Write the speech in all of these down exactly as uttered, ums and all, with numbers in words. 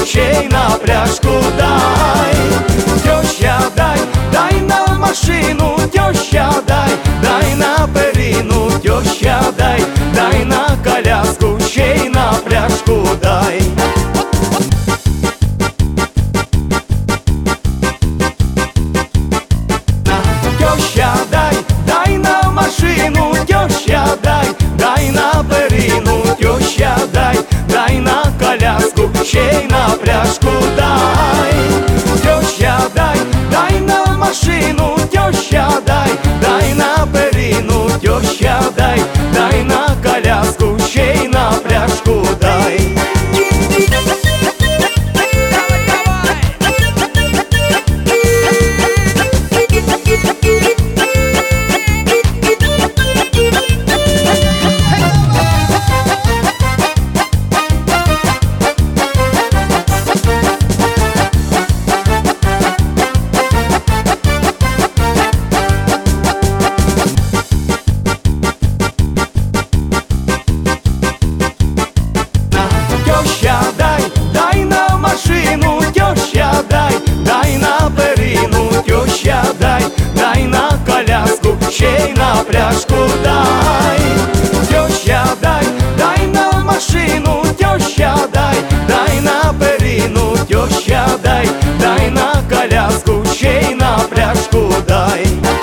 ще й на пляшку дай. Тьоща, дай, дай на машину, тьоща, дай, дай на перину, тьоща, дай, дай на коляску, ще й на пляшку дай. Тьоща, дай, дай на машину, тьоща, дай, дай на перину, тьоща, дай, дай на коляску, ще й на пляшку дай. Тьоща, дай, дай на машину, тьоща, дай, дай на перину, тьоща, дай, дай на коляску, ще й на пляшку дай. Тьоща, дай, дай на машину, тьоща, дай, дай на перину, тьоща, дай, дай на коляску, ще й на пляшку дай. Тьоща, дай, дай на машину, тьоща, дай, дай на перину, тьоща, дай, дай на коляску, ще й на пляшку дай.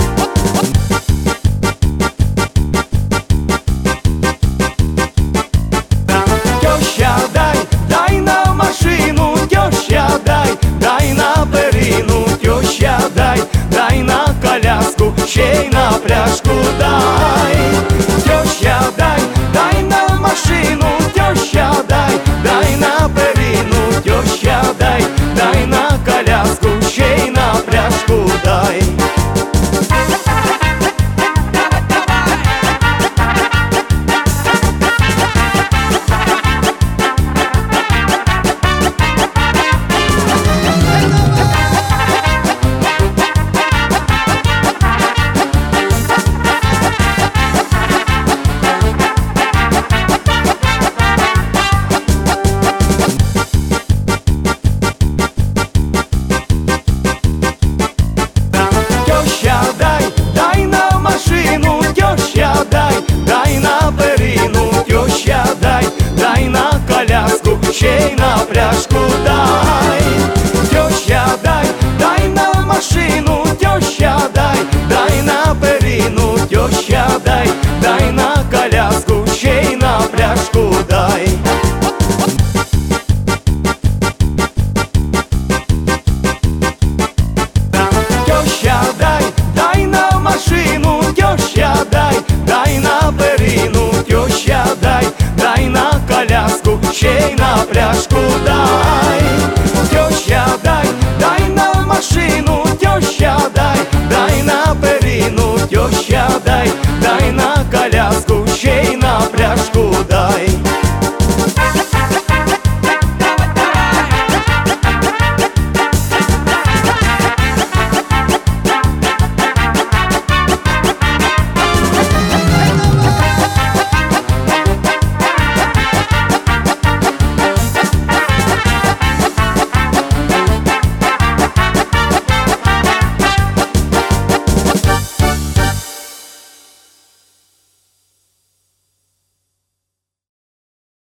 Тьоща, дай, дай на машину, тьоща, дай, дай на перину, тьоща, дай, дай на коляску, ще й на пляшку